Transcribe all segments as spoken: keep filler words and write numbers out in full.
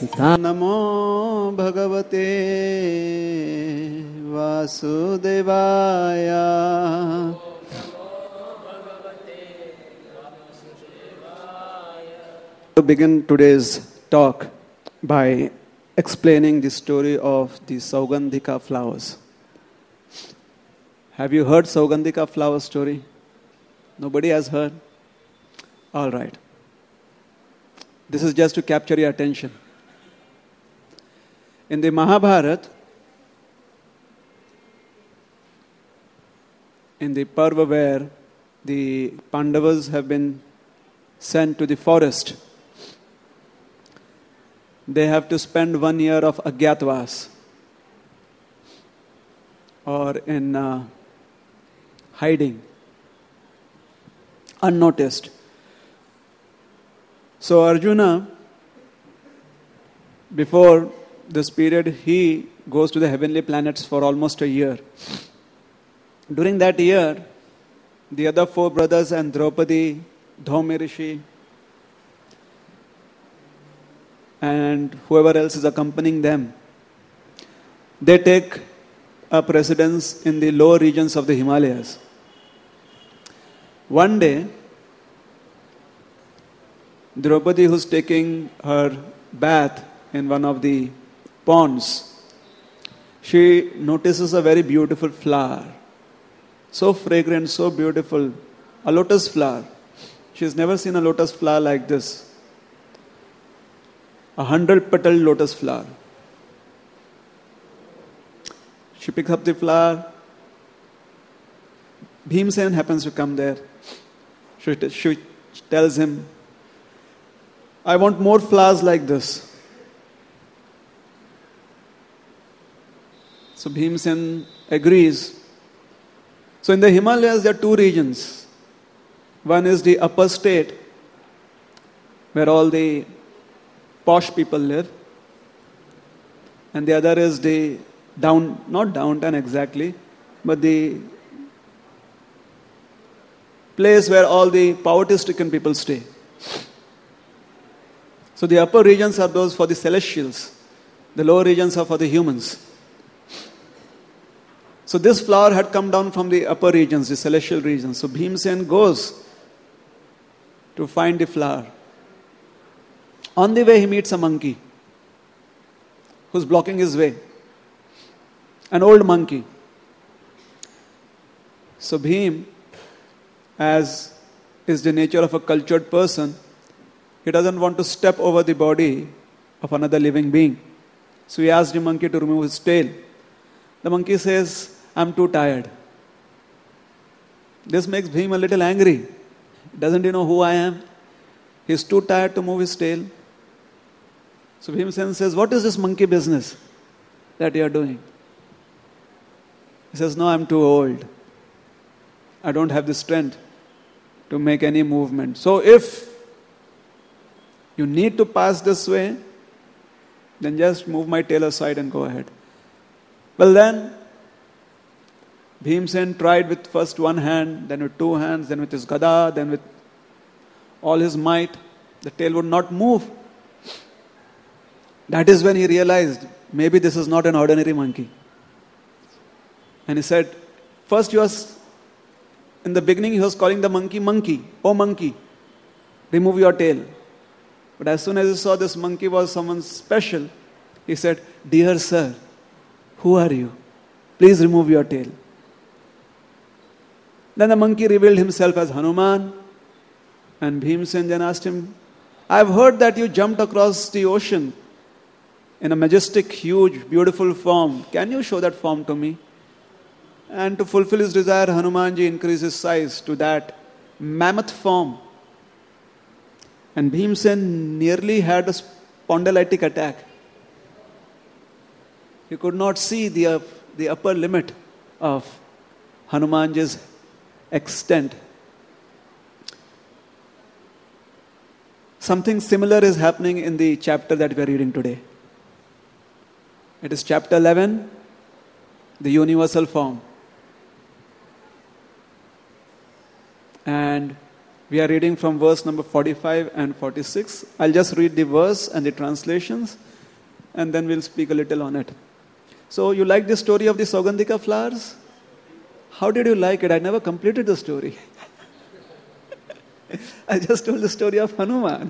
सच्चिदानंद नमो भगवते वासुदेवाय. To begin today's talk by explaining the story of the Saugandhika flowers. Have you heard Saugandhika flower story? Nobody has heard? All right. This is just to capture your attention. In the Mahabharata, in the Parva where the Pandavas have been sent to the forest, they have to spend one year of Agyatavas, or in uh, hiding, unnoticed. So Arjuna, before this period, he goes to the heavenly planets for almost a year. During that year, the other four brothers and Draupadi, Dhaumi Rishi, and whoever else is accompanying them, they take up residence in the lower regions of the Himalayas. One day, Draupadi, who's taking her bath in one of the ponds, she notices a very beautiful flower. So fragrant, so beautiful. A lotus flower. She's never seen a lotus flower like this. A hundred petal lotus flower. She picks up the flower. Bhimsen happens to come there. She, t- she tells him, I want more flowers like this. So Bhimsen agrees. So in the Himalayas there are two regions. One is the upper state, where all the posh people live. And the other is the down, not downtown exactly, but the place where all the poverty-stricken people stay. So the upper regions are those for the celestials. The lower regions are for the humans. So this flower had come down from the upper regions, the celestial regions. So Bhimsen goes to find the flower. On the way he meets a monkey who's blocking his way. An old monkey. So Bhim, as is the nature of a cultured person, he doesn't want to step over the body of another living being. So he asks the monkey to remove his tail. The monkey says, I'm too tired. This makes Bhim a little angry. Doesn't he know who I am? He's too tired to move his tail. So Bhimsen says, what is this monkey business that you are doing? He says, no, I'm too old. I don't have the strength to make any movement. So if you need to pass this way, then just move my tail aside and go ahead. Well then, Bhimsen tried with first one hand, then with two hands, then with his gada, then with all his might. The tail would not move. That is when he realized, maybe this is not an ordinary monkey. And he said, first he was, in the beginning he was calling the monkey, monkey, oh monkey, remove your tail. But as soon as he saw this monkey was someone special, he said, dear sir, who are you? Please remove your tail. Then the monkey revealed himself as Hanuman. And Bhimsen then asked him, I've heard that you jumped across the ocean in a majestic, huge, beautiful form. Can you show that form to me? And to fulfill his desire, Hanumanji increased his size to that mammoth form. And Bhimsen nearly had a spondylitic attack. He could not see the, uh, the upper limit of Hanumanji's extent. Something similar is happening in the chapter that we are reading today. It is chapter eleven, the universal form. And We are reading from verse number forty-five and forty-six. I'll just read the verse and the translations, and then we'll speak a little on it. So, you like the story of the Saugandhika flowers? How did you like it? I never completed the story. I just told the story of Hanuman.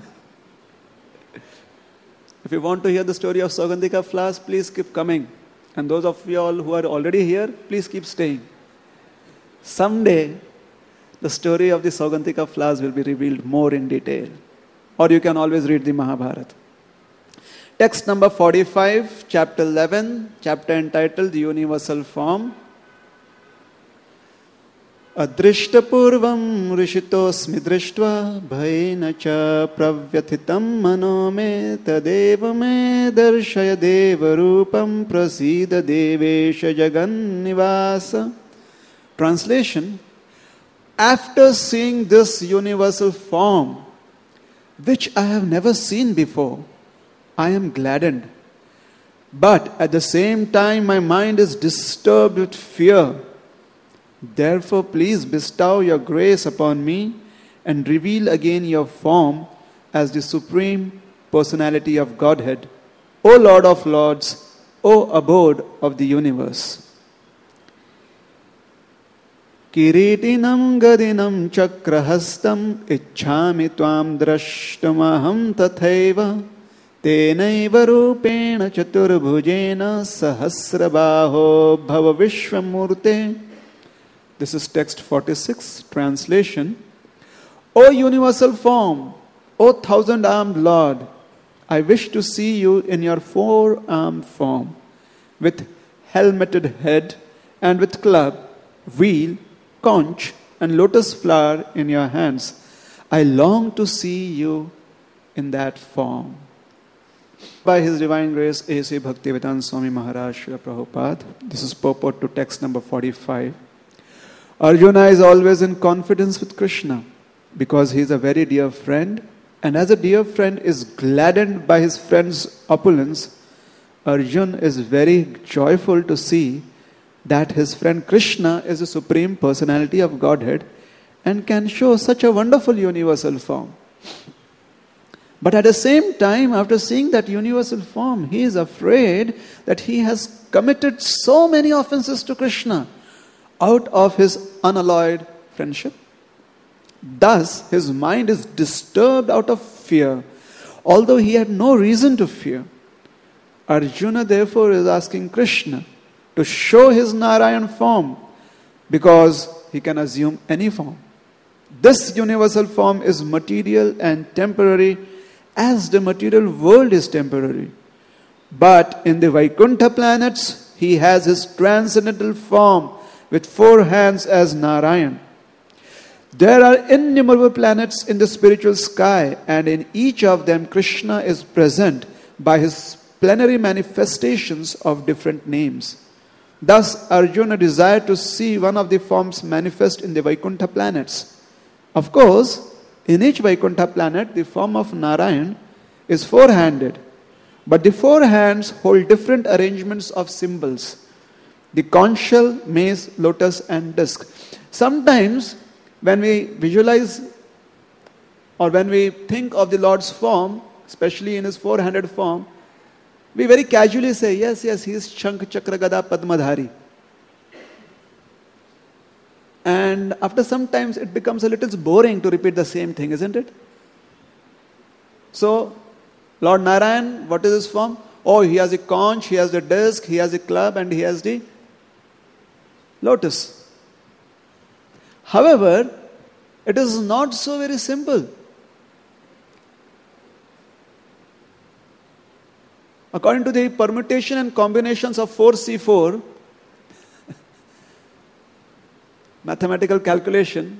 If you want to hear the story of Saugandhika flowers, please keep coming. And those of you all who are already here, please keep staying. Someday, the story of the Saugandhika flowers will be revealed more in detail. Or you can always read the Mahabharata. Text number forty-five, chapter eleven, chapter entitled The Universal Form. Adrishtapurvam rishitosmi drishtva bhaina cha pravyathitam mano me tadeva me darshaya deva rupam prasida devesha jagan nivasa. Translation: after seeing this universal form, which I have never seen before, I am gladdened. But at the same time, my mind is disturbed with fear. Therefore, please bestow your grace upon me and reveal again your form as the Supreme Personality of Godhead, O Lord of Lords, O abode of the universe. Kiritinam gadinam chakrahastam ichhami tvam drashtumaham tathaiva tenaiva rupena chaturbhujena sahasrabaho bhava vishwamurte. This is text forty-six, translation. O universal form, O thousand-armed Lord, I wish to see you in your four-armed form, with helmeted head and with club, wheel, conch and lotus flower in your hands. I long to see you in that form. By His Divine Grace, A C Bhaktivedanta Swami Maharaj Srila Prabhupada. This is purport to text number forty-five. Arjuna is always in confidence with Krishna because he is a very dear friend, and as a dear friend is gladdened by his friend's opulence, Arjuna is very joyful to see that his friend Krishna is the Supreme Personality of Godhead and can show such a wonderful universal form. But at the same time, after seeing that universal form, he is afraid that he has committed so many offenses to Krishna out of his unalloyed friendship. Thus, his mind is disturbed out of fear, although he had no reason to fear. Arjuna therefore is asking Krishna to show his Narayan form, because he can assume any form. This universal form is material and temporary, as the material world is temporary. But in the Vaikuntha planets, he has his transcendental form with four hands as Narayan. There are innumerable planets in the spiritual sky, and in each of them Krishna is present by his plenary manifestations of different names. Thus, Arjuna desired to see one of the forms manifest in the Vaikuntha planets. Of course, in each Vaikuntha planet, the form of Narayan is four-handed, but the four hands hold different arrangements of symbols: the conch shell, mace, lotus, and disc. Sometimes, when we visualize or when we think of the Lord's form, especially in his four-handed form, we very casually say, yes, yes, he is Shankh, Chakra, Gada, Padmadhari. And after some times, it becomes a little boring to repeat the same thing, isn't it? So, Lord Narayan, what is his form? Oh, he has a conch, he has the disc, he has a club, and he has the lotus. However, it is not so very simple. According to the permutation and combinations of four C four, mathematical calculation,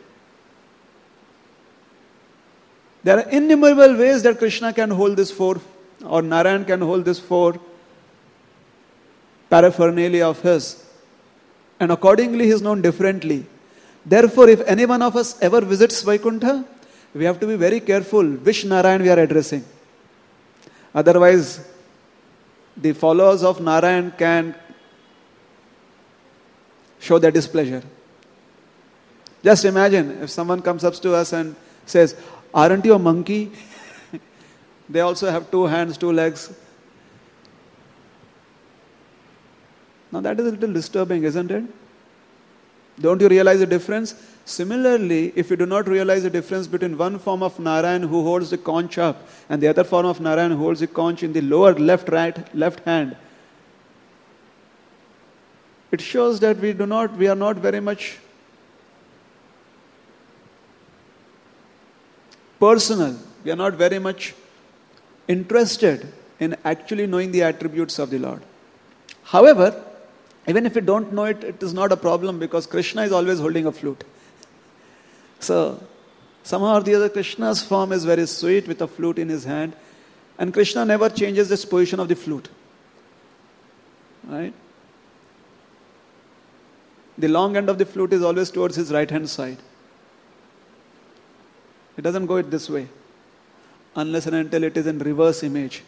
there are innumerable ways that Krishna can hold this four, or Narayan can hold this four paraphernalia of his. And accordingly, he is known differently. Therefore, if any one of us ever visits Vaikuntha, we have to be very careful which Narayan we are addressing. Otherwise, the followers of Narayan can show their displeasure. Just imagine if someone comes up to us and says, aren't you a monkey? They also have two hands, two legs. Now that is a little disturbing, isn't it? Don't you realize the difference? Similarly, if you do not realize the difference between one form of Narayan who holds the conch up and the other form of Narayan who holds the conch in the lower left right left hand, it shows that we do not we are not very much personal. We are not very much interested in actually knowing the attributes of the Lord. However, even if we don't know it, it is not a problem because Krishna is always holding a flute. So, somehow or the other, Krishna's form is very sweet with a flute in his hand, and Krishna never changes the position of the flute. Right? The long end of the flute is always towards his right hand side. It doesn't go it this way, unless and until it is in reverse image.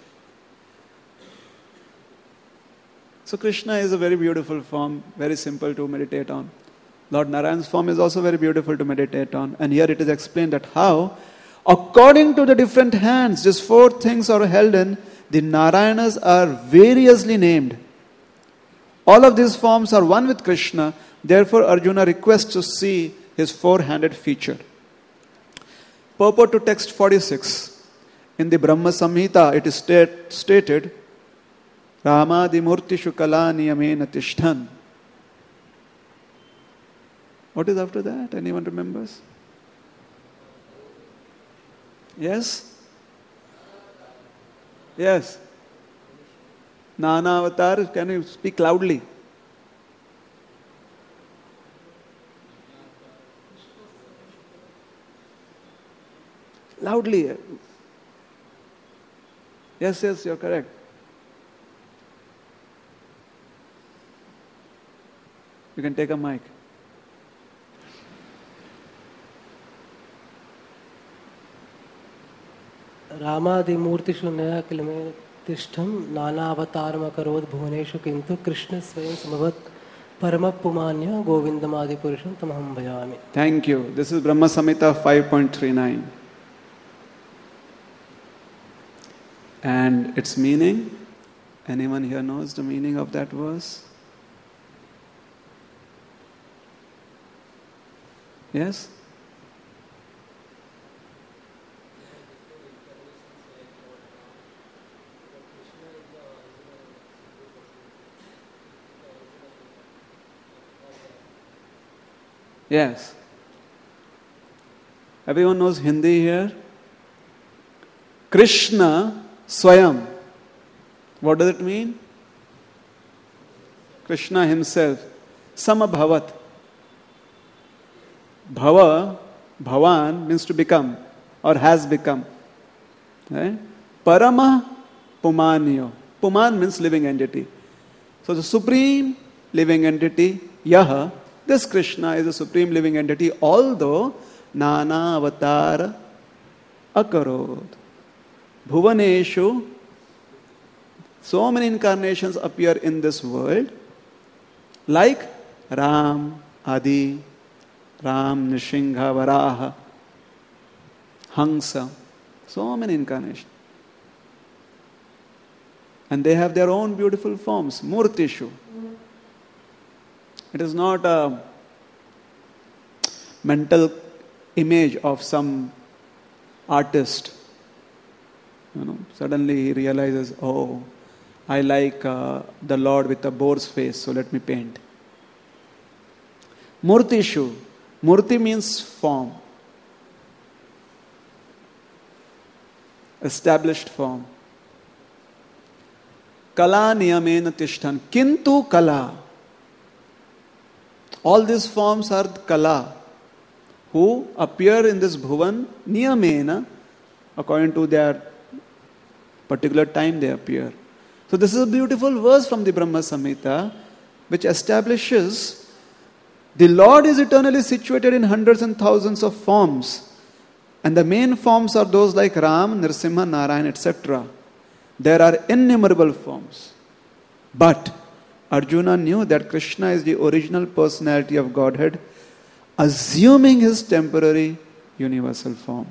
So Krishna is a very beautiful form, very simple to meditate on. Lord Narayan's form is also very beautiful to meditate on. And here it is explained that how, according to the different hands, these four things are held in, the Narayanas are variously named. All of these forms are one with Krishna. Therefore, Arjuna requests to see his four-handed feature. Purport to text forty-six. In the Brahma Samhita, it is state, stated, Ramadimurtishu kala niyamena tishthan. What is after that? Anyone remembers? Yes? Yes. Nana avatar, can you speak loudly? Loudly. Yes, yes, you're correct. You can take a mic. रामादिमूर्तिषु नया किलमे तिष्ठम नाना अवतारम अकरोद भुवनेषु किंतु कृष्ण स्वयं समवत परम पुमान्य गोविंदमादि पुरुषं तमहं भजामि. Thank you. This is Brahma Samhita five point three nine. And its meaning? Anyone here knows the meaning of that verse? Yes? Yes. Everyone knows Hindi here? Krishna Swayam. What does it mean? Krishna himself. Samabhavat. Bhava, Bhavan means to become or has become. Right? Parama Pumanyo. Puman means living entity. So the supreme living entity, Yaha, this Krishna is a supreme living entity, although Nana Avatar Akarod. Bhuvaneshu, so many incarnations appear in this world, like Ram, Adi, Ram, Nishingha, Varaha, Hansa, so many incarnations. And they have their own beautiful forms, Murtishu. It is not a mental image of some artist. You know, suddenly he realizes, oh, I like uh, the Lord with a boar's face, so let me paint. Murtishu. Murti means form. Established form. Kala niyamena tishtan. Kintu kala. All these forms are kala, who appear in this bhuvan niyamena, according to their particular time they appear. So this is a beautiful verse from the Brahma Samhita, which establishes the Lord is eternally situated in hundreds and thousands of forms. And the main forms are those like Ram, Nrsimha, Narayan, et cetera. There are innumerable forms. But Arjuna knew that Krishna is the original personality of Godhead, assuming his temporary universal form.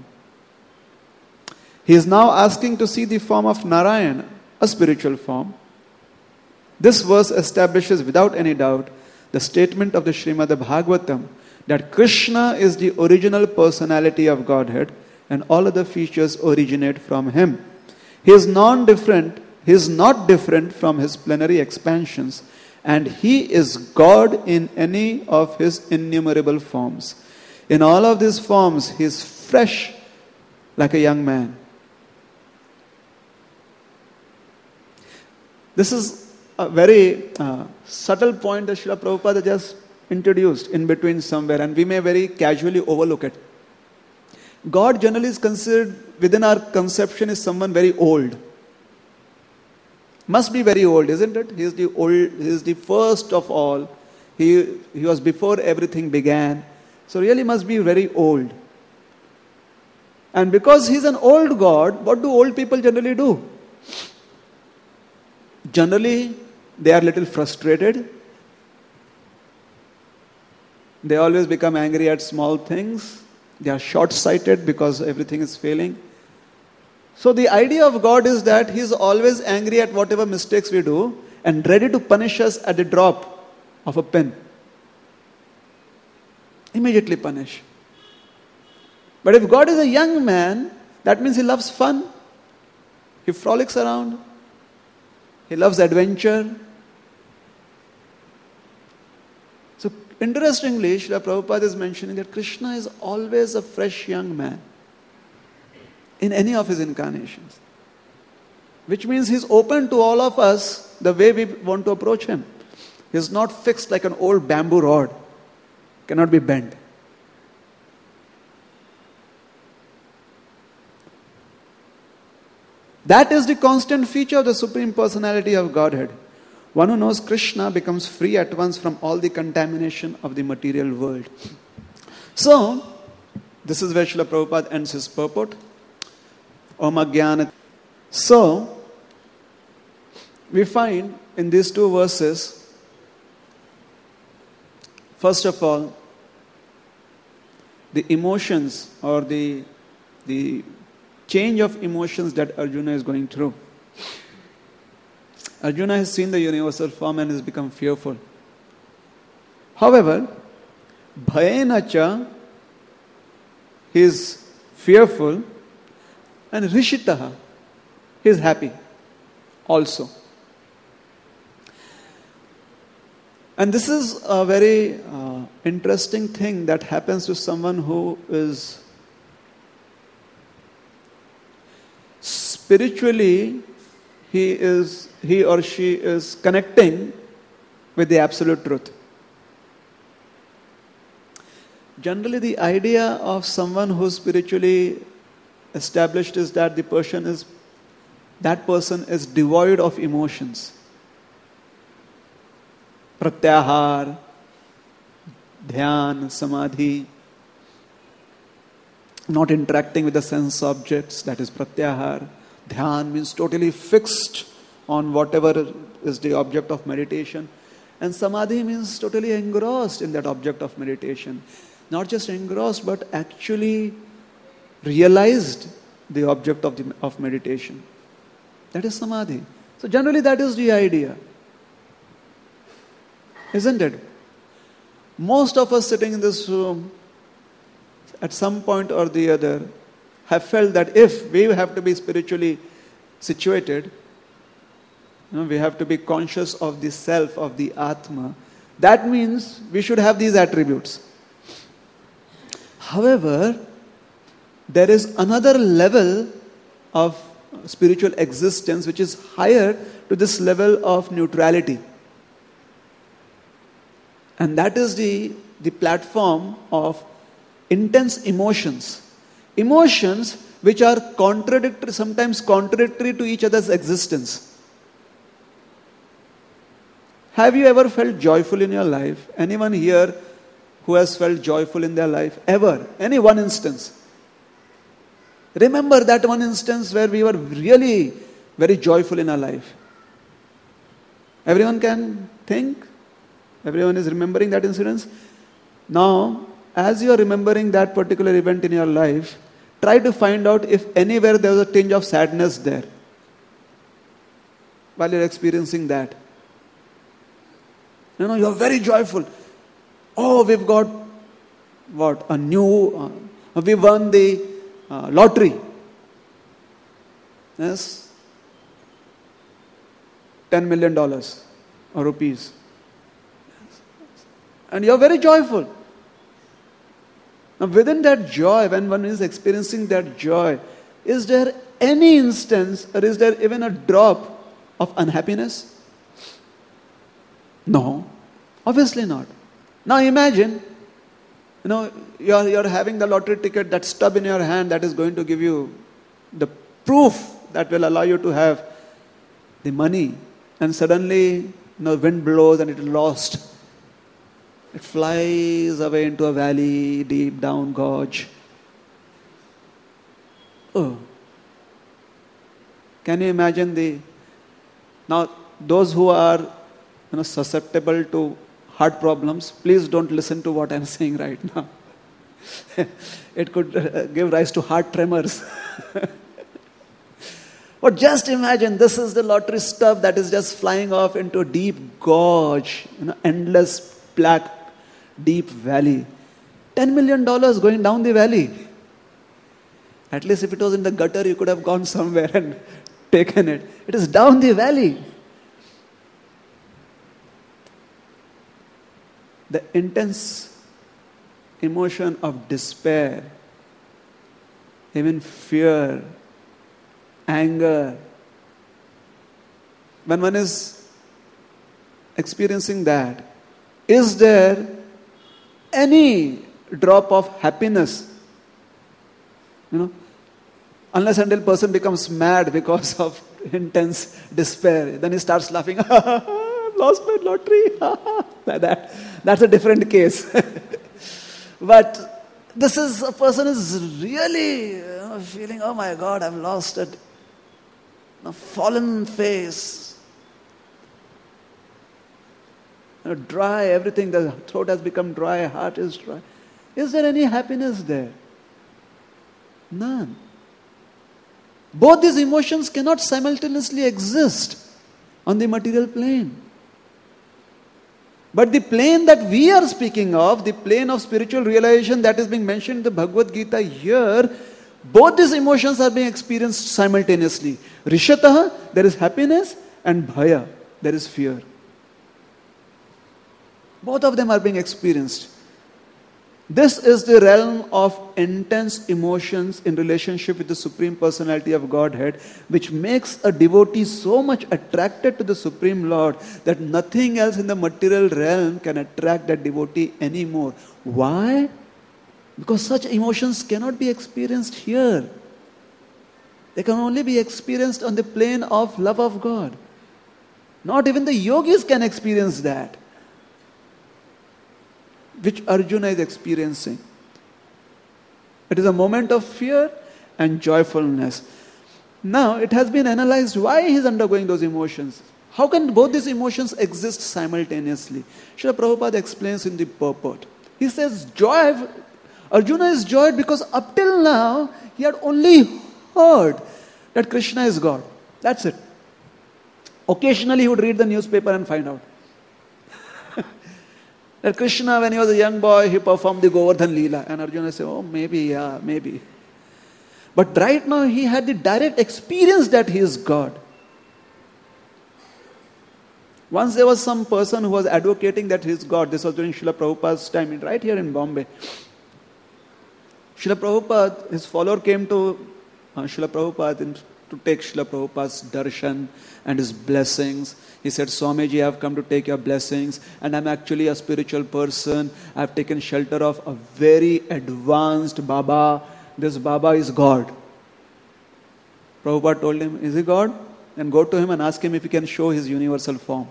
He is now asking to see the form of Narayan, a spiritual form. This verse establishes without any doubt the statement of the Srimad Bhagavatam that Krishna is the original personality of Godhead and all other features originate from him. He is non-different, he is not different from his plenary expansions, and he is God in any of his innumerable forms. In all of these forms, he is fresh like a young man. This is a very uh, subtle point that Srila Prabhupada just introduced in between somewhere, and we may very casually overlook it. God generally is considered within our conception is someone very old. Must be very old, isn't it? He is the old, he is the first of all. He, he was before everything began. So really must be very old. And because he is an old God, what do old people generally do? Generally, they are a little frustrated. They always become angry at small things. They are short-sighted because everything is failing. So the idea of God is that he is always angry at whatever mistakes we do and ready to punish us at the drop of a pin. Immediately punish. But if God is a young man, that means he loves fun. He frolics around. He loves adventure. So interestingly, Srila Prabhupada is mentioning that Krishna is always a fresh young man in any of his incarnations. Which means he's open to all of us the way we want to approach him. He's not fixed like an old bamboo rod. Cannot be bent. That is the constant feature of the Supreme Personality of Godhead. One who knows Krishna becomes free at once from all the contamination of the material world. So, this is where Srila Prabhupada ends his purport. Om Ajnana. So, we find in these two verses, first of all, the emotions or the, the change of emotions that Arjuna is going through. Arjuna has seen the universal form and has become fearful. However, Bhayenacha, he is fearful, and Rishitaha, he is happy also. And this is a very uh, interesting thing that happens to someone who is spiritually, he is he or she is connecting with the absolute truth. Generally, the idea of someone who is spiritually established is that the person is that person is devoid of emotions. Pratyahar, dhyan, samadhi, not interacting with the sense objects, that is pratyahar. Dhyan means totally fixed on whatever is the object of meditation. And samadhi means totally engrossed in that object of meditation. Not just engrossed, but actually realized the object of, the, of meditation. That is samadhi. So generally that is the idea. Isn't it? Most of us sitting in this room at some point or the other have felt that if we have to be spiritually situated, you know, we have to be conscious of the self, of the Atma. That means we should have these attributes. However, there is another level of spiritual existence which is higher to this level of neutrality. And that is the, the platform of intense emotions. Emotions which are contradictory, sometimes contradictory to each other's existence. Have you ever felt joyful in your life? Anyone here who has felt joyful in their life? Ever? Any one instance? Remember that one instance where we were really very joyful in our life. Everyone can think? Everyone is remembering that incident? Now, as you are remembering that particular event in your life, try to find out if anywhere there was a tinge of sadness there while you're experiencing that. You know, you're very joyful. Oh, we've got what? A new, uh, we won the uh, lottery. Yes? ten million dollars or rupees. And you're very joyful. Now, within that joy, when one is experiencing that joy, is there any instance or is there even a drop of unhappiness? No, obviously not. Now imagine, you know, you're, you're having the lottery ticket, that stub in your hand that is going to give you the proof that will allow you to have the money, and suddenly, you know, wind blows and it is lost. It flies away into a valley, deep down gorge. Oh. Can you imagine the... Now, those who are, you know, susceptible to heart problems, please don't listen to what I'm saying right now. It could uh, give rise to heart tremors. But just imagine, this is the lottery stuff that is just flying off into a deep gorge, you know, endless black, deep valley. ten million dollars going down the valley. At least if it was in the gutter, you could have gone somewhere and taken it. It is down the valley. The intense emotion of despair, even fear, anger. When one is experiencing that, is there any drop of happiness? You know, unless until person becomes mad because of intense despair, then he starts laughing. I've lost my lottery. Like that. That's a different case. But this is a person is really, you know, feeling, oh my God, I've lost it. A fallen face. You know, dry, everything, the throat has become dry, heart is dry. Is there any happiness there? None. Both these emotions cannot simultaneously exist on the material plane. But the plane that we are speaking of, the plane of spiritual realization that is being mentioned in the Bhagavad Gita here, both these emotions are being experienced simultaneously. Rishataha, there is happiness, and bhaya, there is fear. Both of them are being experienced. This is the realm of intense emotions in relationship with the Supreme Personality of Godhead, which makes a devotee so much attracted to the Supreme Lord that nothing else in the material realm can attract that devotee anymore. Why? Because such emotions cannot be experienced here. They can only be experienced on the plane of love of God. Not even the yogis can experience that, which Arjuna is experiencing. It is a moment of fear and joyfulness. Now, it has been analyzed why he is undergoing those emotions. How can both these emotions exist simultaneously? Srila Prabhupada explains in the purport. He says, joy, Arjuna is joyed because up till now, he had only heard that Krishna is God. That's it. Occasionally, he would read the newspaper and find out that Krishna, when he was a young boy, he performed the Govardhan Leela. And Arjuna said, oh, maybe, yeah, maybe. But right now, he had the direct experience that he is God. Once there was some person who was advocating that he is God. This was during Srila Prabhupada's time, right here in Bombay. Srila Prabhupada, his follower came to uh, Srila Prabhupada in, to take Srila Prabhupada's darshan and his blessings. He said, Swamiji, I have come to take your blessings, and I'm actually a spiritual person. I have taken shelter of a very advanced Baba. This Baba is God. Prabhupada told him, is he God? Then go to him and ask him if he can show his universal form.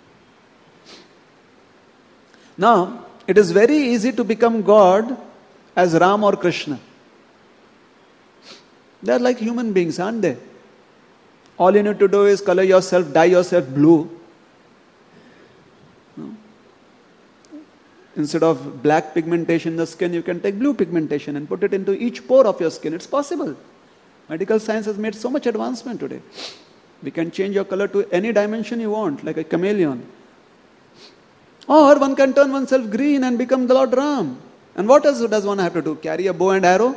Now, it is very easy to become God as Ram or Krishna. They are like human beings, aren't they? All you need to do is color yourself, dye yourself blue. No? instead of black pigmentation in the skin, you can take blue pigmentation and put it into each pore of your skin. It's possible. Medical science has made so much advancement today. We can change your color to any dimension you want, like a chameleon. Or one can turn oneself green and become the Lord Ram. And what else does one have to do? Carry a bow and arrow?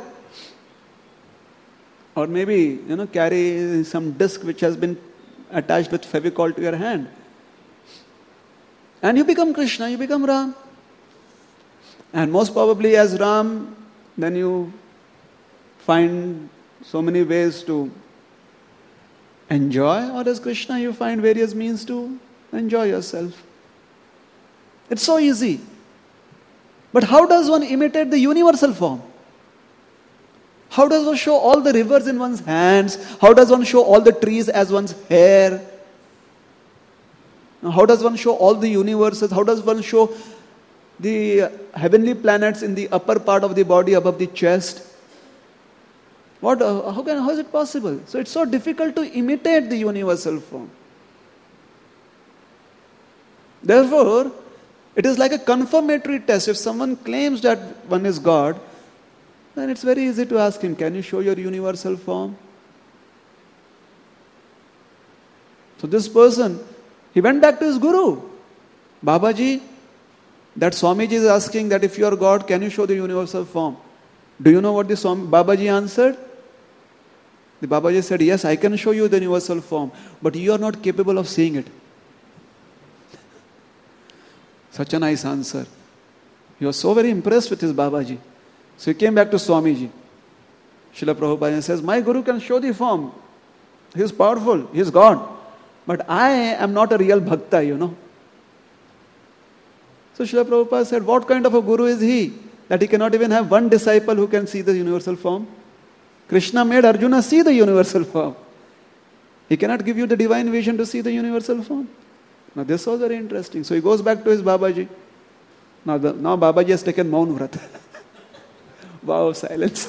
Or maybe, you know, carry some disc which has been attached with Fevicol to your hand. And you become Krishna, you become Ram. And most probably as Ram, then you find so many ways to enjoy. Or as Krishna, you find various means to enjoy yourself. It's so easy. But how does one imitate the universal form? How does one show all the rivers in one's hands? How does one show all the trees as one's hair? How does one show all the universes? How does one show the heavenly planets in the upper part of the body above the chest? What? Uh, how can? How is it possible? So it's so difficult to imitate the universal form. Therefore, it is like a confirmatory test. If someone claims that one is God, then it's very easy to ask him, can you show your universal form? So this person, he went back to his guru. Babaji, that Swamiji is asking that if you are God, can you show the universal form? Do you know what the Swami, Babaji answered? The Babaji said, yes, I can show you the universal form, but you are not capable of seeing it. Such a nice answer. He was so very impressed with his Babaji. So he came back to Swamiji. Srila Prabhupada says, my Guru can show the form. He is powerful. He is God. But I am not a real bhakta, you know. So Srila Prabhupada said, what kind of a Guru is he? That he cannot even have one disciple who can see the universal form. Krishna made Arjuna see the universal form. He cannot give you the divine vision to see the universal form. Now this was very interesting. So he goes back to his Babaji. Now, the, now Babaji has taken Maun Vrat. Wow, silence.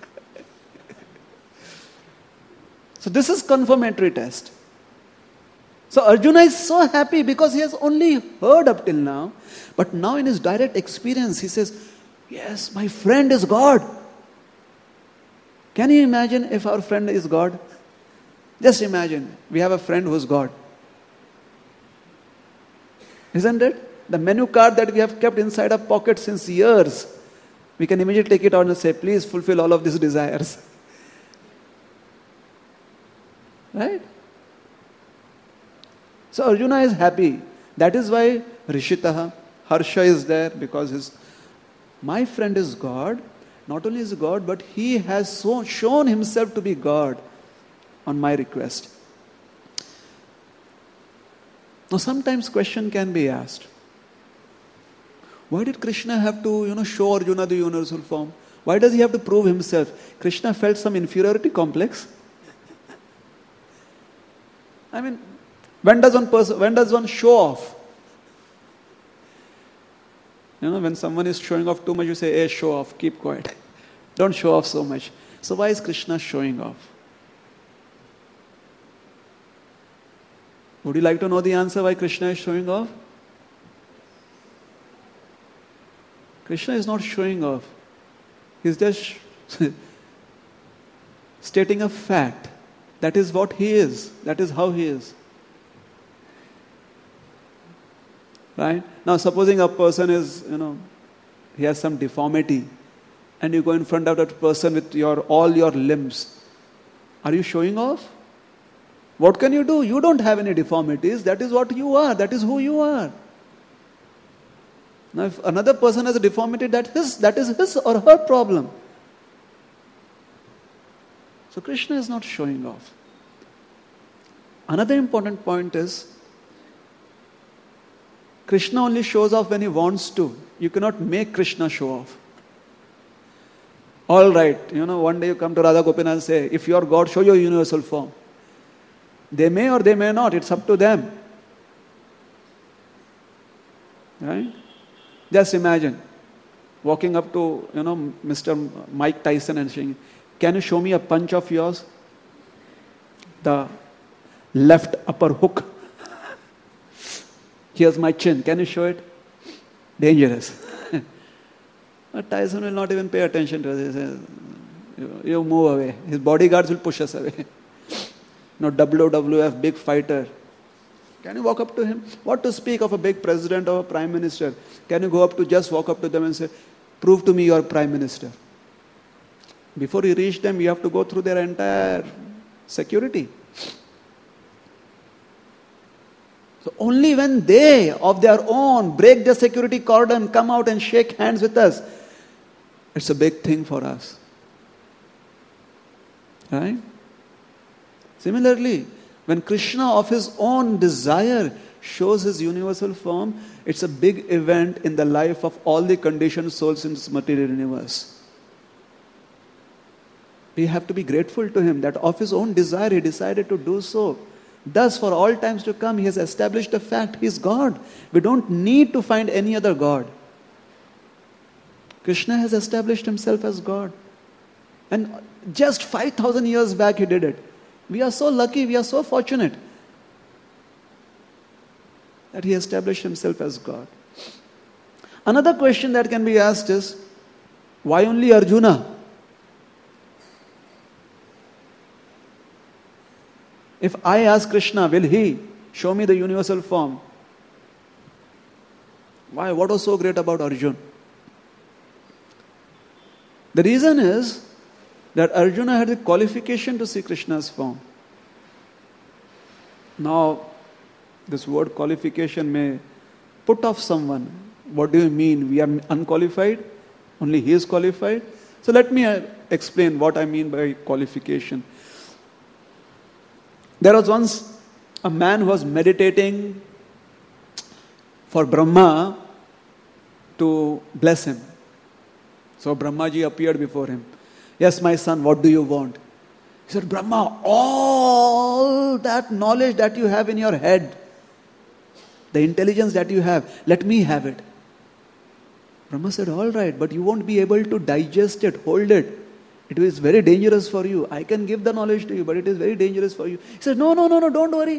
So this is confirmatory test. So Arjuna is so happy because he has only heard up till now. But now in his direct experience, he says, yes, my friend is God. Can you imagine if our friend is God? Just imagine, we have a friend who is God. Isn't it? The menu card that we have kept inside our pocket since years, we can immediately take it out and say, please fulfill all of these desires. Right? So Arjuna is happy. That is why Rishitaha, Harsha is there, because his, my friend is God. Not only is God, but he has so shown himself to be God on my request. Now sometimes question can be asked. Why did Krishna have to, you know, show Arjuna the universal form? Why does he have to prove himself? Krishna felt some inferiority complex. I mean, when does one person, when does one show off? You know, when someone is showing off too much, you say, hey, show off, keep quiet. Don't show off so much. So why is Krishna showing off? Would you like to know the answer why Krishna is showing off? Krishna is not showing off. He's just stating a fact. That is what he is. That is how he is. Right? Now supposing a person is, you know, he has some deformity, and you go in front of that person with your all your limbs. Are you showing off? What can you do? You don't have any deformities. That is what you are. That is who you are. Now if another person has a deformity, that is, that is his or her problem. So Krishna is not showing off. Another important point is, Krishna only shows off when he wants to. You cannot make Krishna show off. All right, you know, one day you come to Radha Gopinath and say, if you are God, show your universal form. They may or they may not, it's up to them. Right? Just imagine, walking up to, you know, Mister Mike Tyson and saying, can you show me a punch of yours? The left upper hook. Here's my chin. Can you show it? Dangerous. But Tyson will not even pay attention to us. He says, you, you move away. His bodyguards will push us away. No W W F, big fighter. Can you walk up to him? What to speak of a big president or a prime minister? Can you go up to, just walk up to them and say, prove to me you are prime minister? Before you reach them, you have to go through their entire security. So only when they, of their own, break the security cordon, come out and shake hands with us, it's a big thing for us. Right? Similarly, when Krishna of his own desire shows his universal form, it's a big event in the life of all the conditioned souls in this material universe. We have to be grateful to him that of his own desire he decided to do so. Thus, for all times to come, he has established the fact he is God. We don't need to find any other God. Krishna has established himself as God. And just five thousand years back he did it. We are so lucky, we are so fortunate that he established himself as God. Another question that can be asked is, why only Arjuna? If I ask Krishna, will he show me the universal form? Why? What was so great about Arjuna? The reason is that Arjuna had the qualification to see Krishna's form. Now, this word qualification may put off someone. What do you mean? We are unqualified? Only he is qualified? So let me explain what I mean by qualification. There was once a man who was meditating for Brahma to bless him. So Brahmaji appeared before him. Yes, my son, what do you want? He said, Brahma, all that knowledge that you have in your head, the intelligence that you have, let me have it. Brahma said, all right, but you won't be able to digest it, hold it. It is very dangerous for you. I can give the knowledge to you, but it is very dangerous for you. He said, no, no, no, no, don't worry.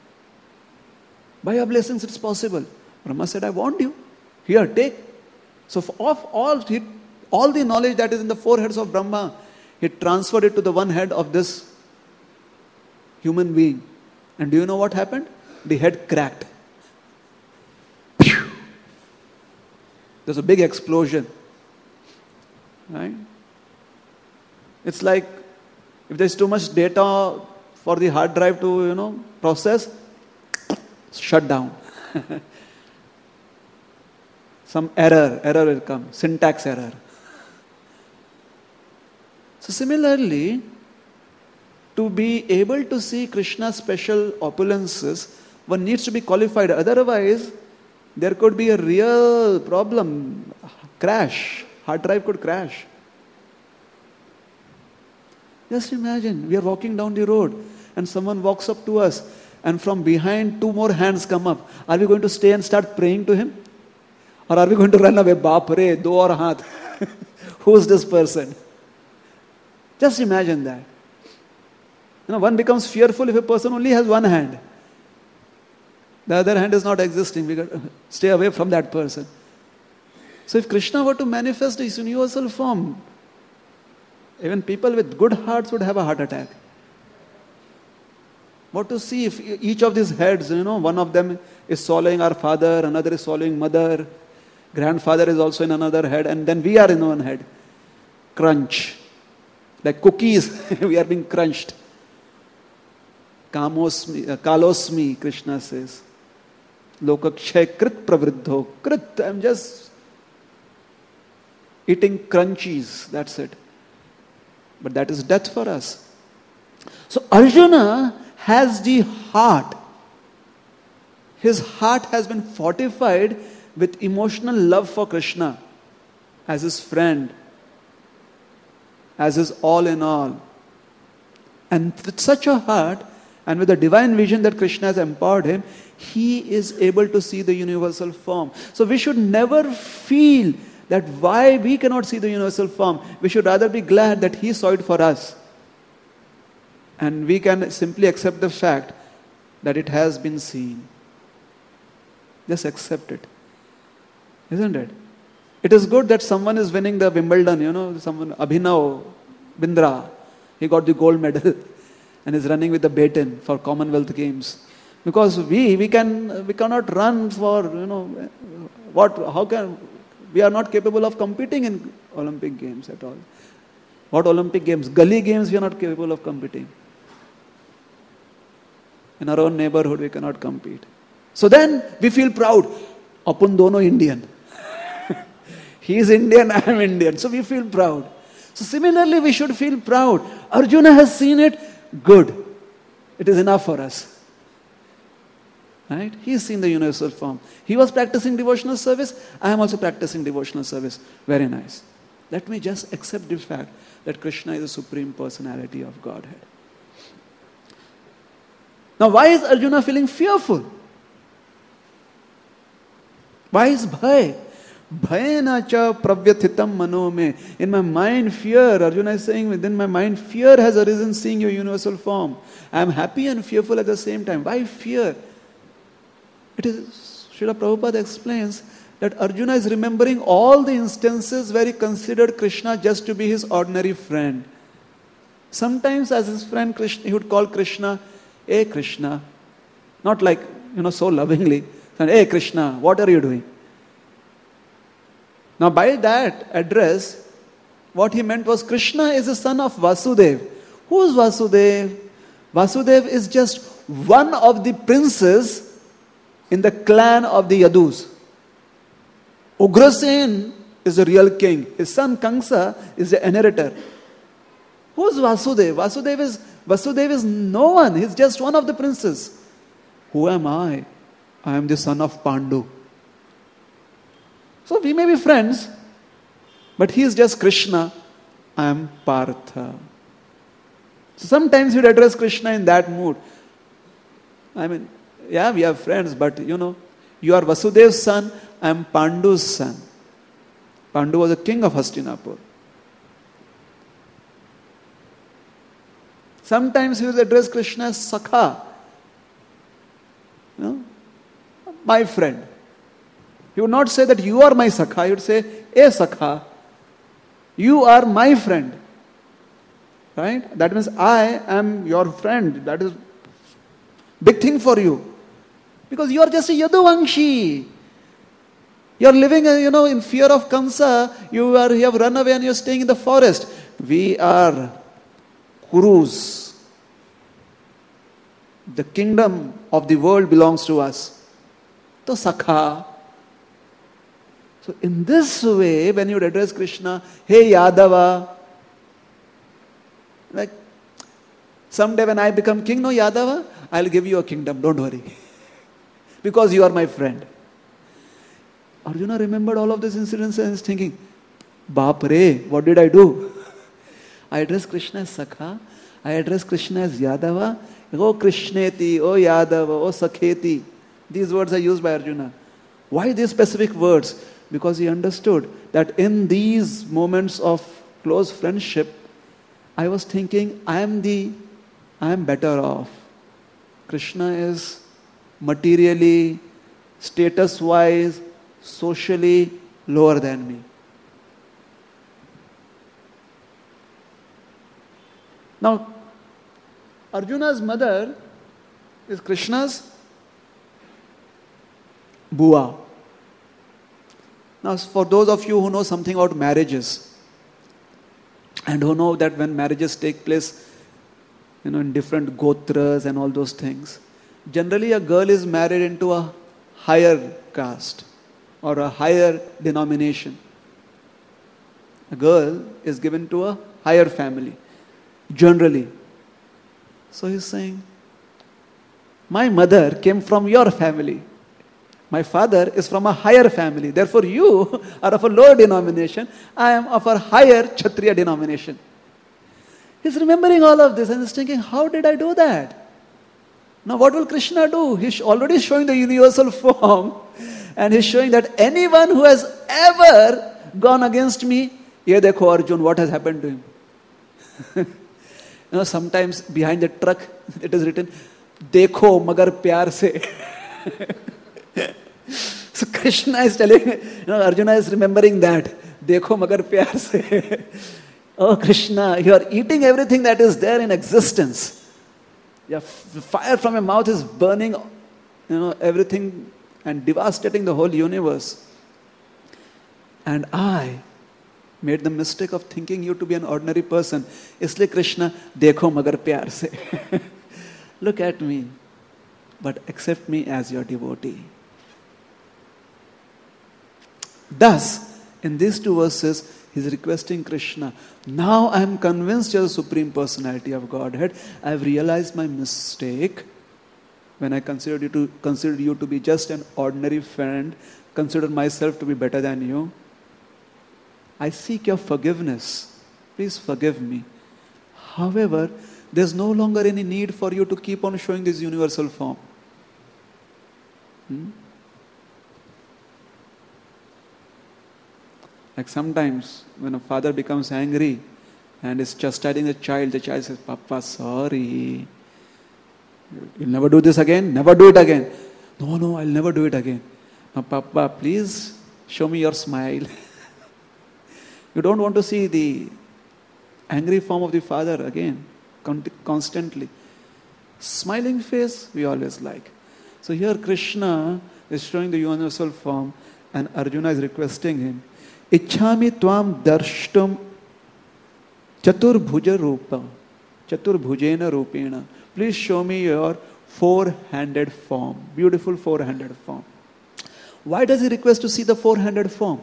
By your blessings, it's possible. Brahma said, I want you. Here, take. So of all, all the knowledge that is in the four heads of Brahma, he transferred it to the one head of this human being. And do you know what happened? The head cracked. There's a big explosion. Right? It's like if there's too much data for the hard drive to, you know, process, shut down. Some error, error will come, syntax error. So similarly, to be able to see Krishna's special opulences, one needs to be qualified. Otherwise, there could be a real problem, crash. Hard drive could crash. Just imagine, we are walking down the road and someone walks up to us and from behind two more hands come up. Are we going to stay and start praying to him? Or are we going to run away? Baap re, do aur haath. Who is this person? Just imagine that. You know, one becomes fearful if a person only has one hand. The other hand is not existing. We got to stay away from that person. So if Krishna were to manifest his universal form, even people with good hearts would have a heart attack. What to see if each of these heads, you know, one of them is swallowing our father, another is swallowing mother, grandfather is also in another head, and then we are in one head. Crunch. Like cookies, we are being crunched. Kamosmi, uh, kalosmi, Krishna says. Lokakshay krit pravriddho. Krit, I'm just eating crunchies, that's it. But that is death for us. So Arjuna has the heart. His heart has been fortified with emotional love for Krishna as his friend, as his all in all. And with such a heart, and with the divine vision that Krishna has empowered him, he is able to see the universal form. So we should never feel that why we cannot see the universal form. We should rather be glad that he saw it for us. And we can simply accept the fact that it has been seen. Just accept it. Isn't it? It is good that someone is winning the Wimbledon, you know, someone, Abhinav Bindra, he got the gold medal and is running with the baton for Commonwealth Games. Because we, we can, we cannot run for, you know, what, how can, we are not capable of competing in Olympic Games at all. What Olympic Games? Gully Games we are not capable of competing. In our own neighborhood we cannot compete. So then we feel proud. Apun dono Indian. He is Indian, I am Indian. So we feel proud. So similarly we should feel proud. Arjuna has seen it. Good. It is enough for us. Right? He has seen the universal form. He was practicing devotional service. I am also practicing devotional service. Very nice. Let me just accept the fact that Krishna is the supreme personality of Godhead. Now why is Arjuna feeling fearful? Why is bhai? Bhayena cha pravyathitam mano me. In my mind, fear. Arjuna is saying, within my mind, fear has arisen seeing your universal form. I am happy and fearful at the same time. Why fear? It is, Srila Prabhupada explains that Arjuna is remembering all the instances where he considered Krishna just to be his ordinary friend. Sometimes as his friend Krishna, he would call Krishna, "Hey Krishna." Not like, you know, so lovingly. "Hey Krishna, what are you doing?" Now by that address, what he meant was Krishna is the son of Vasudev. Who is Vasudev? Vasudev is just one of the princes in the clan of the Yadus. Ugrasen is the real king. His son Kamsa is the inheritor. Who is Vasudev? Vasudev is, Vasudev is no one. He's just one of the princes. Who am I? I am the son of Pandu. So we may be friends, but he is just Krishna. I am Partha. So sometimes you'd address Krishna in that mood. I mean, yeah, we are friends, but you know, you are Vasudev's son, I am Pandu's son. Pandu was the king of Hastinapur. Sometimes he would address Krishna as Sakha. You know, my friend. He would not say that you are my Sakha. He would say, "Eh Sakha, you are my friend." Right? That means I am your friend. That is big thing for you. Because you are just a Yaduvangshi. You are living, you know, in fear of Kamsa. You are, you have run away and you are staying in the forest. We are Kurus. The kingdom of the world belongs to us. So Sakha. So in this way, when you would address Krishna, "Hey Yadava," like, someday when I become king, no Yadava, I'll give you a kingdom, don't worry. Because you are my friend. Arjuna remembered all of these incidents and is thinking, "Baap re, what did I do? I addressed Krishna as Sakha, I addressed Krishna as Yadava, oh Krishneti, oh Yadava, oh Sakheti." These words are used by Arjuna. Why these specific words? Because he understood that in these moments of close friendship, I was thinking, I am the, I am better off. Krishna is materially, status-wise, socially lower than me. Now, Arjuna's mother is Krishna's Bua. Now, for those of you who know something about marriages, and who know that when marriages take place, you know, in different gotras and all those things, generally a girl is married into a higher caste or a higher denomination. A girl is given to a higher family, generally. So he's saying, my mother came from your family. My father is from a higher family. Therefore, you are of a lower denomination. I am of a higher Kshatriya denomination. He's remembering all of this and he's thinking, how did I do that? Now, what will Krishna do? He's already showing the universal form. And he's showing that anyone who has ever gone against me, ye dekho Arjun, what has happened to him? You know, sometimes behind the truck, it is written, dekho magar pyar se. So Krishna is telling, you know, Arjuna is remembering that. Dekho magar pyar se. Oh Krishna, you are eating everything that is there in existence. Yeah, fire from your mouth is burning, you know, everything and devastating the whole universe. And I made the mistake of thinking you to be an ordinary person. Isliye Krishna, dekho magar pyar se. Look at me, but accept me as your devotee. Thus, in these two verses, he is requesting Krishna, now I am convinced you are the Supreme Personality of Godhead. I have realized my mistake when I considered you to considered you to be just an ordinary friend, considered myself to be better than you. I seek your forgiveness. Please forgive me. However, there is no longer any need for you to keep on showing this universal form. Hmm? Like sometimes when a father becomes angry and is chastising the child, the child says, Papa, sorry. You'll never do this again? Never do it again. No, no, I'll never do it again. Now, Papa, please show me your smile. You don't want to see the angry form of the father again, constantly. Smiling face, we always like. So here Krishna is showing the universal form and Arjuna is requesting him, Ichhami tvam darshtum chaturbhuja rupa, chaturbhujena rupena. Please show me your four-handed form, beautiful four-handed form. Why does he request to see the four-handed form?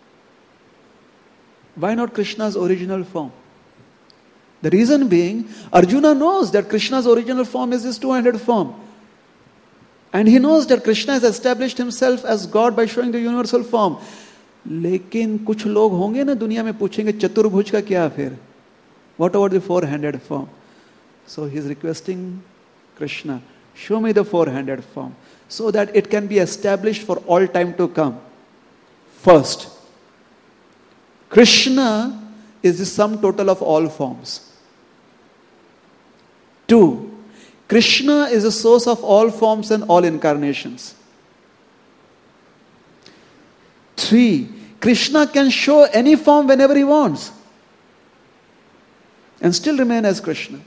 Why not Krishna's original form? The reason being, Arjuna knows that Krishna's original form is his two-handed form. And he knows that Krishna has established himself as God by showing the universal form. लेकिन कुछ लोग होंगे ना दुनिया में पूछेंगे चतुर्भुज का क्या फिर? What about the four-handed form? So he is requesting Krishna, show me the four-handed form so that it can be established for all time to come. First, Krishna is the sum total of all forms. Two, Krishna is the source of all forms and all incarnations. Three, Krishna can show any form whenever he wants and still remain as Krishna.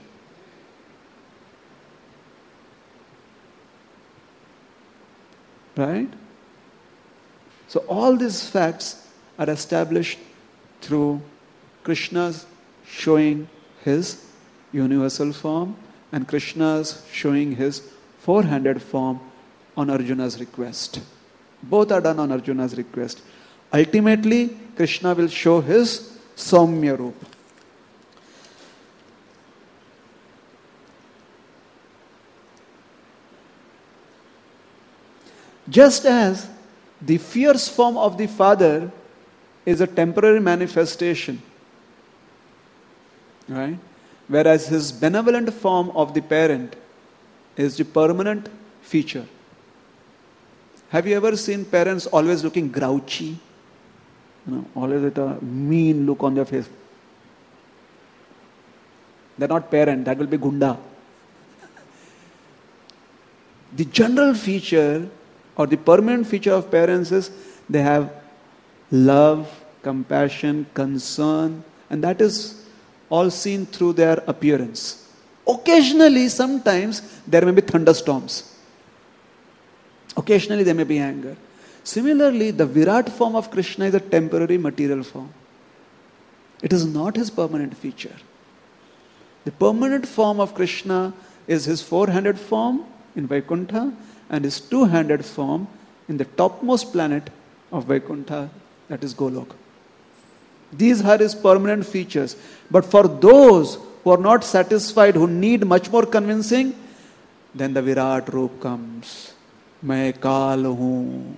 Right? So all these facts are established through Krishna's showing his universal form and Krishna's showing his four-handed form on Arjuna's request. Both are done on Arjuna's request. Ultimately, Krishna will show his Saumya Rupa. Just as the fierce form of the father is a temporary manifestation, right? Whereas his benevolent form of the parent is the permanent feature. Have you ever seen parents always looking grouchy? You know, always with a mean look on their face. They're not parent, that will be gunda. The general feature or the permanent feature of parents is they have love, compassion, concern, and that is all seen through their appearance. Occasionally, sometimes, there may be thunderstorms. Occasionally, there may be anger. Similarly, the Virat form of Krishna is a temporary material form. It is not his permanent feature. The permanent form of Krishna is his four-handed form in Vaikuntha and his two-handed form in the topmost planet of Vaikuntha, that is Goloka. These are his permanent features. But for those who are not satisfied, who need much more convincing, then the Virat Roop comes. Main Kal hoon.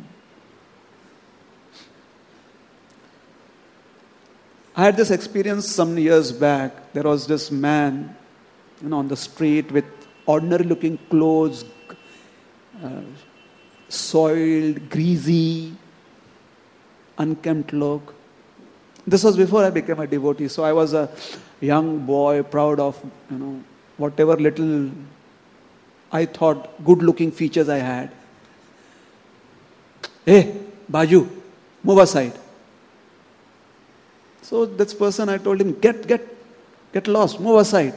I had this experience some years back. There was this man, you know, on the street with ordinary looking clothes, uh, soiled, greasy, unkempt look. This was before I became a devotee. So I was a young boy, proud of, you know, whatever little I thought good looking features I had. Hey, Baju, move aside. So this person, I told him, get, get, get lost, move aside.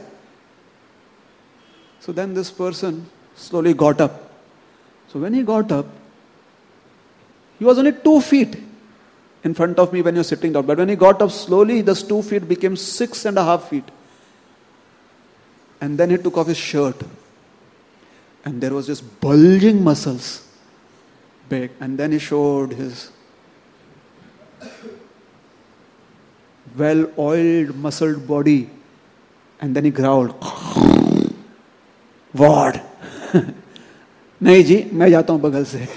So then this person slowly got up. So when he got up, he was only two feet in front of me when he was sitting down. But when he got up slowly, those two feet became six and a half feet. And then he took off his shirt. And there was just bulging muscles. Big. And then he showed his well-oiled, muscled body. And then he growled. What? नहीं जी, मैं जाता हूँ बगल से.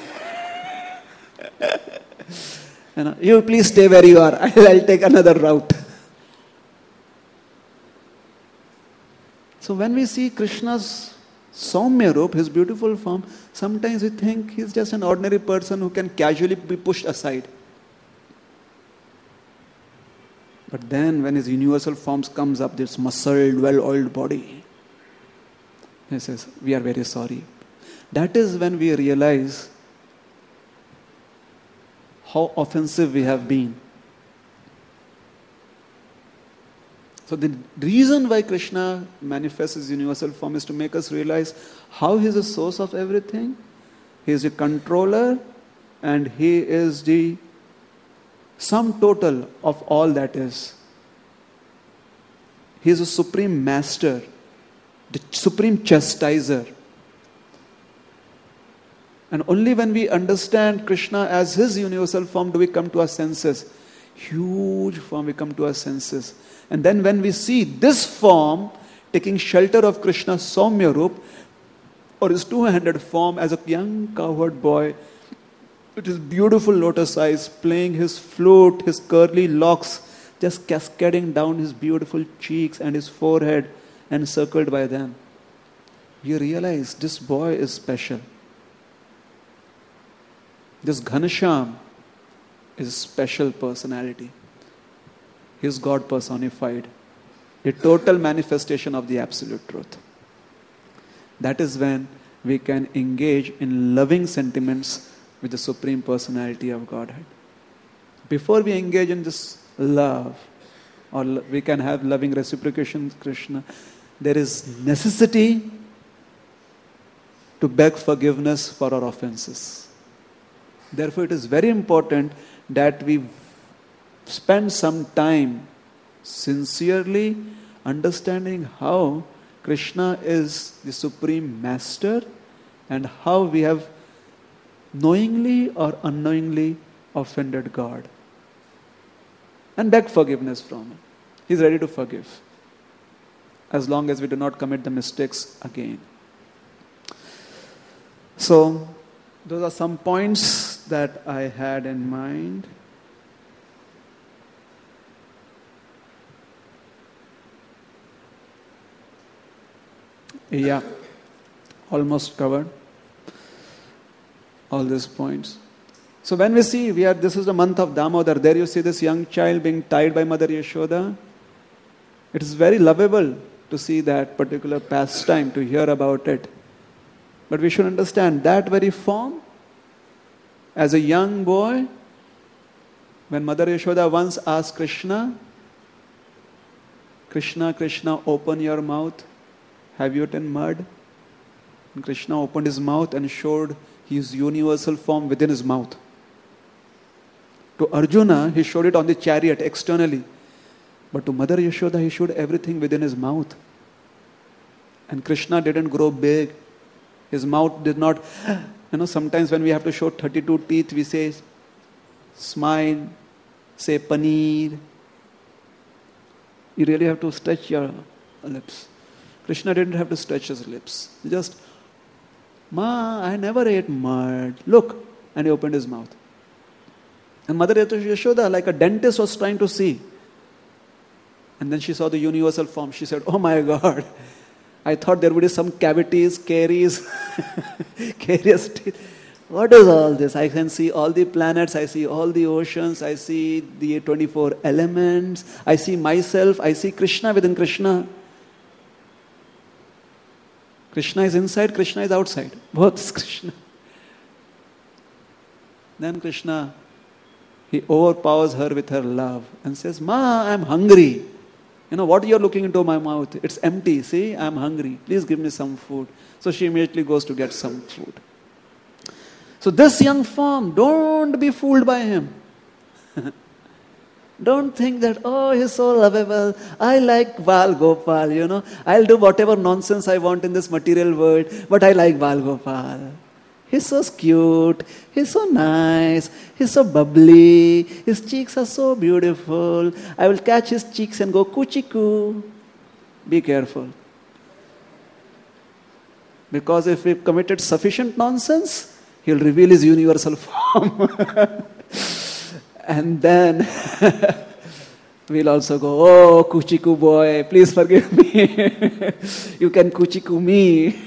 You please stay where you are. I'll, I'll take another route. So when we see Krishna's Saumya Rup, his beautiful form, sometimes we think he's just an ordinary person who can casually be pushed aside. But then when his universal forms comes up, this muscled, well-oiled body, he says, we are very sorry. That is when we realize how offensive we have been. So the reason why Krishna manifests his universal form is to make us realize how he is the source of everything. He is the controller and he is the sum total of all that is. He is a supreme master, the supreme chastiser. And only when we understand Krishna as his universal form do we come to our senses. Huge form, we come to our senses. And then when we see this form taking shelter of Krishna's Saumya Rup, or his two-handed form as a young cowherd boy, with his beautiful lotus eyes, playing his flute, his curly locks just cascading down his beautiful cheeks and his forehead and circled by them, you realize this boy is special. This Ghanasham is a special personality. He is God personified, a total manifestation of the absolute truth. That is when we can engage in loving sentiments with the Supreme Personality of Godhead. Before we engage in this love, or we can have loving reciprocation with Krishna, there is necessity to beg forgiveness for our offenses. Therefore, it is very important that we spend some time sincerely understanding how Krishna is the Supreme Master and how we have knowingly or unknowingly offended God. And beg forgiveness from Him. He is ready to forgive, as long as we do not commit the mistakes again. So, those are some points that I had in mind. Yeah, almost covered all these points. So when we see, we are, this is the month of Damodar. There you see this young child being tied by Mother Yashoda. It is very lovable to see that particular pastime, to hear about it. But we should understand that very form, as a young boy, when Mother Yashoda once asked Krishna, Krishna, Krishna, open your mouth. Have you eaten mud? And Krishna opened his mouth and showed his universal form within his mouth. To Arjuna, he showed it on the chariot externally. But to Mother Yashoda, he showed everything within his mouth. And Krishna didn't grow big. His mouth did not, you know, sometimes when we have to show thirty-two teeth, we say, smile, say paneer. You really have to stretch your lips. Krishna didn't have to stretch his lips. He just, Ma, I never ate mud. Look. And he opened his mouth. And Mother Yashoda, like a dentist, was trying to see. And then she saw the universal form. She said, oh my God. I thought there would be some cavities, caries, carious teeth. What is all this? I can see all the planets, I see all the oceans, I see the twenty-four elements, I see myself, I see Krishna within Krishna. Krishna is inside, Krishna is outside. Both is Krishna. Then Krishna, he overpowers her with her love and says, Ma, I'm hungry. You know, what you're looking into my mouth? It's empty. See, I'm hungry. Please give me some food. So she immediately goes to get some food. So this young form, don't be fooled by him. Don't think that, oh, he's so lovable. I like Bal Gopal, you know. I'll do whatever nonsense I want in this material world, but I like Bal Gopal. He's so cute. He's so nice. He's so bubbly. His cheeks are so beautiful. I will catch his cheeks and go kuchiku. Be careful. Because if we've committed sufficient nonsense, he'll reveal his universal form. And then we'll also go, oh, kuchiku boy, please forgive me. You can kuchiku me.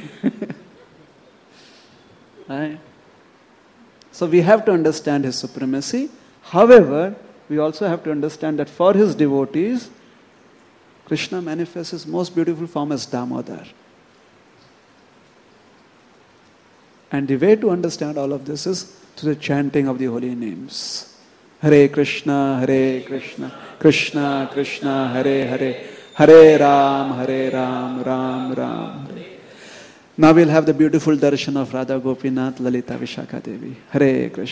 Right? So we have to understand his supremacy. However, we also have to understand that for his devotees, Krishna manifests his most beautiful form as Damodar. And the way to understand all of this is through the chanting of the holy names. Hare Krishna, Hare Krishna, Krishna Krishna, Hare Hare, Hare Ram, Hare Ram, Ram Ram, Hare. Now we'll have the beautiful darshan of Radha Gopinath, Lalita Vishakha Devi. Hare Krishna.